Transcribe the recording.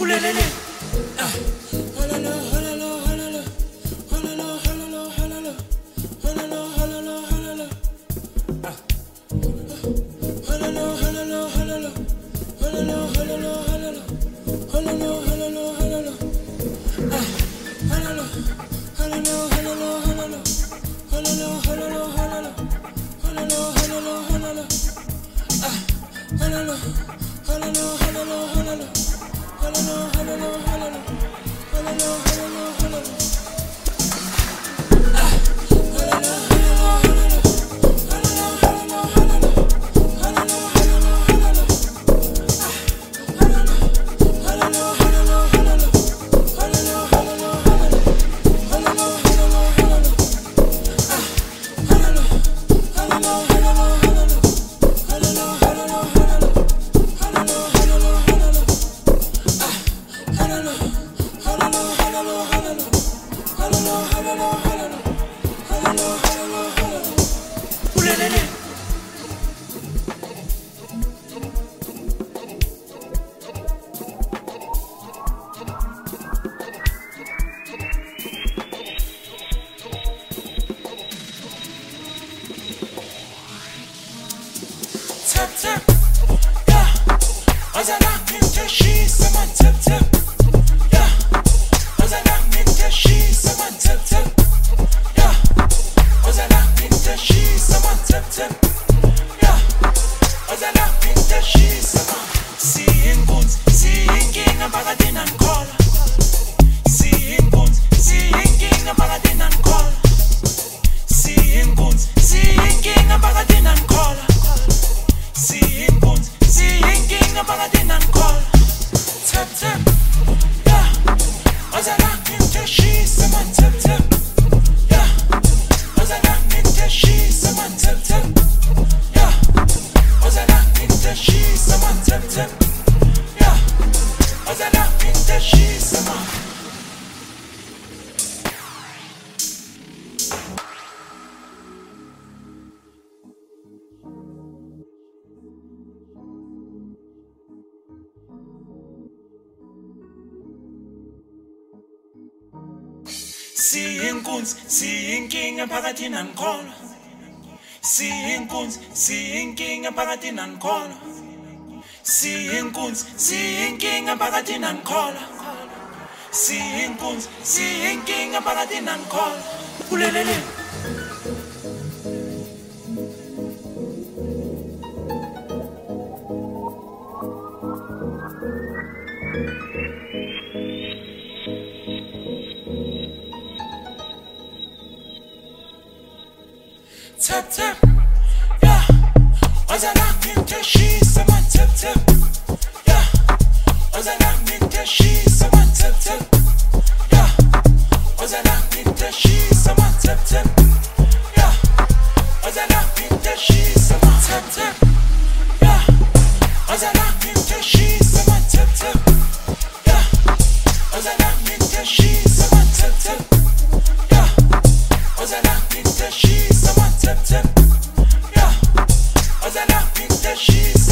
Ulelele. Tap tap, yeah. Özellikle she zaman tap tap, yeah. Özellikle she zaman tap tap, yeah. Özellikle she zaman tap tap, yeah. Özellikle she zaman. Seeing guns, seeing king abagadi nan kola. Seeing guns, seeing king abagadi nan kola. Seeing guns, seeing king abagadi nan kola. Seeing guns, seeing king abagadi nan kola. Tap tap, yeah. Özellikle she zaman tap tap, yeah. Özellikle she zaman tap tap, yeah. Özellikle she zaman tap tap, yeah. Özellikle she zaman. Seeing guns, seeing king abagadi nan kola. Seeing guns, seeing king abagadi nan kola. Seeing guns, seeing king abagadi nan kola. Seeing guns, seeing king abagadi nan kola. Ulelele. Tap tap, yeah. Özellikle she zaman tap tap, yeah. Özellikle she zaman tap tap, yeah. Özellikle she zaman tap tap, yeah. Özellikle she zaman tap tap, yeah. Özellikle she zaman tap tap, yeah. Özellikle she zaman tap tap, yeah. Özellikle she zaman tap tap, yeah. Özellikle she